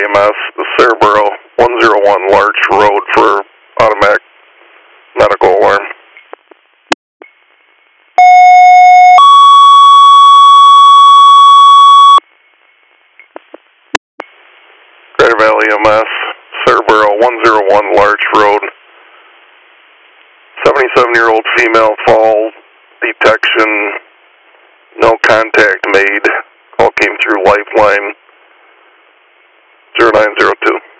EMS, Cerebro 101 Larch Road for automatic medical alarm. Crater Valley EMS, Cerebro 101 Larch Road. 77-year-old female fall detection, no contact made. Call came through Lifeline 0902.